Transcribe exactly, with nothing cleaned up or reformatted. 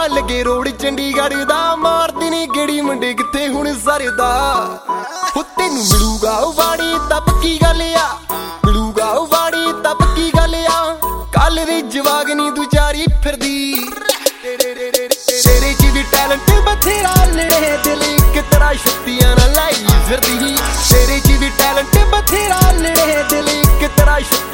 लगे रोड चंडीगढ़ दा मारती नी गेड़ी मुंडे किथे हुण सरदा हो तेनू मिलूगा वाड़ी तब की गल आ मिलूगा वाड़ी तब की गल आ कल दी जवागनी तू चारी फिरदी तेरे च भी टैलेंट बथेरा लड़े दिल इक तरह शक्तियां ना लाई फिरदी तेरे च भी टैलेंट बथेरा लड़े दिल इक तरह